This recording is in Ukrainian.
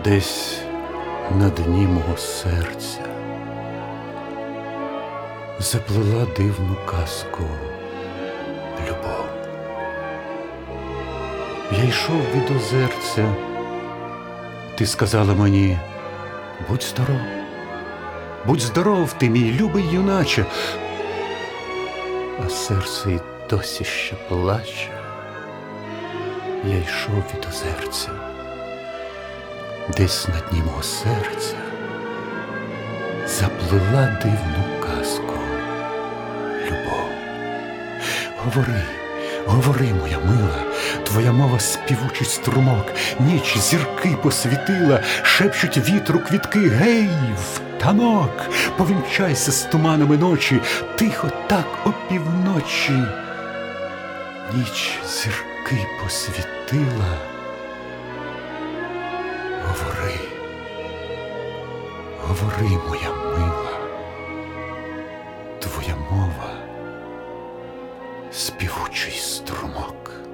Десь на дні мого серця заплела дивну казку любов. Я йшов від озерця, ти сказала мені: будь здоров ти, мій любий юначе. А серце й досі ще плаче. Я йшов від озерця, десь на дні мого серця заплела дивну казку любов. Говори, моя мила, твоя мова співучий струмок, ніч зірки посвітила, шепчуть вітру квітки: гей, в танок, повінчайся з туманами ночі, тихо так опівночі. Ніч зірки посвітила. Говори, моя мила, твоя мова співучий струмок.